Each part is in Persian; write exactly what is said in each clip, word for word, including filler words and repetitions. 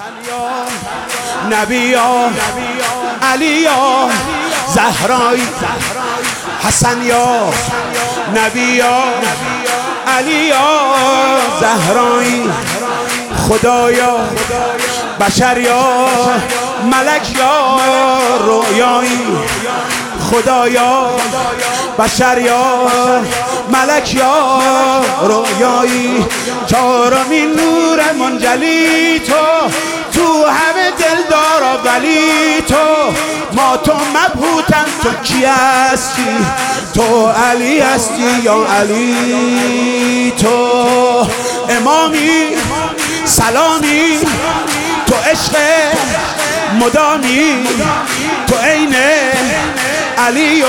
نبیا علیا زهرایی حسن یا نبیا علیا زهرایی خدایا بشر یا ملک یا رویایی خدایا بشر یا ملک یا رویایی چهارمین نور منجلی تو تو همه دلدارا ولی تو ما تو مبهوتم تو کی هستی تو علی هستی یا علی تو امامی سلامی تو عشق مدامی تو عین علی و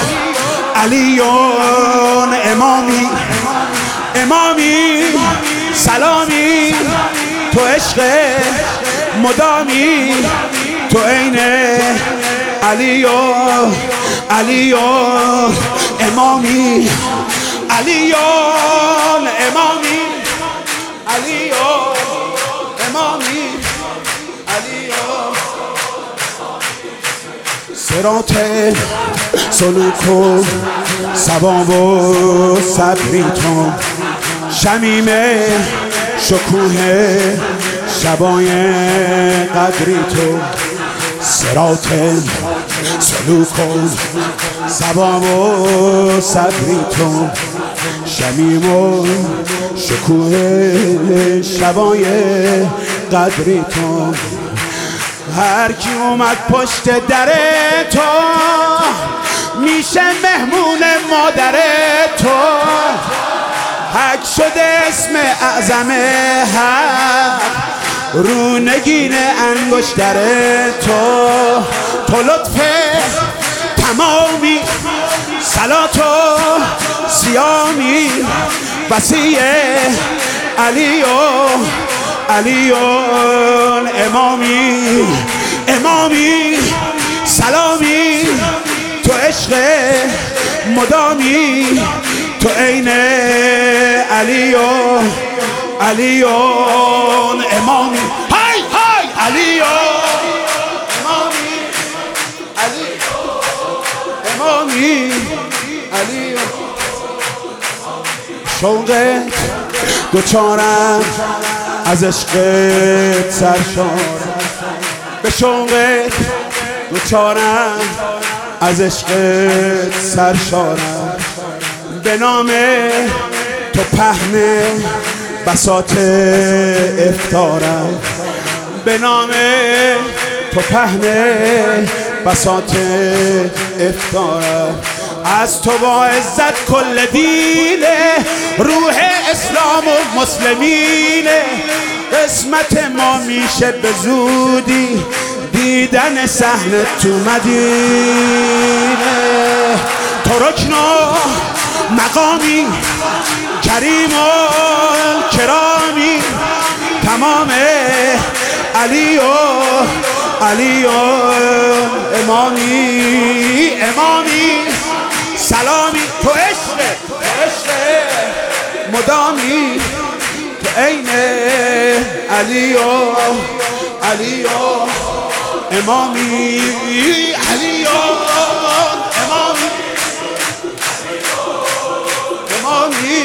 علیون امامی امامی سلامی تو عشق مدامی تو عین علی و علیون امامی علیون امامی علیون امامی علیون صراط سلوک و ثواب و صبری تو شمیم شکوه شبای قدری تو صراط سلوک و ثواب و صبری تو شمیم و شکوه شبای قدری تو هر کی اومد پشت در تو میشه مهمون مادر تو حق شده اسم اعظم حق رو نگین انگشتر تو تو لطف تمامی صلات و سیامی وسیع علی و علیون امامی امامی سلامی تو عشق مدامی تو عین علی و علیون امامی های های علی و امامی علی امامی علی شوقت دوچارم از عشقت سرشار به شوقت دوچارم از عشقت سرشارم به نام تو پهن بساط افطارم به نام تو پهن بساط افطارم از تو با عزت کل دینه روح اسلام و مسلمینه قسمت ما میشه به زودی دیدن صحنه تو مدینه تو رکن و مقامی کریم و کرامی تمام علی و علی و امامی امامی سلامی تو عشق تو عشق مدامی تو عین علی و علی و امامی علی و امامی امامی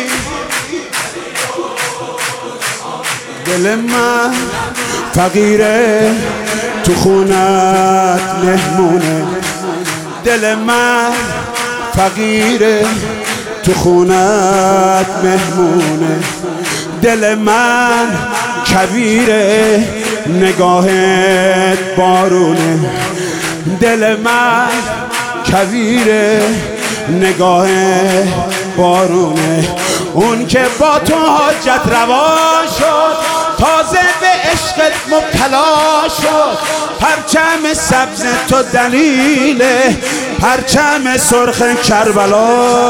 دل من فقیره تو خونت مهمونه دل من فقیره تو خونت مهمونه دل من کبیره نگاهت بارونه دل من کبیره نگاه بارونه اون که با تو حاجت روا شد تازه به عشقت مبتلا شد پرچم سبز تو دلیل پرچم سرخ کربلا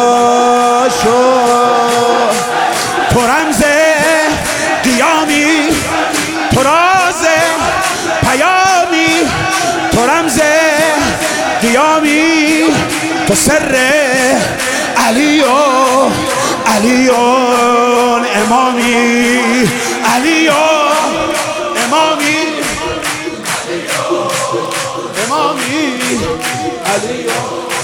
شد تو رمز قیامی تو راز پیامی تو رمز قیامی تو سر علیون علیون امامی علیون امامی علی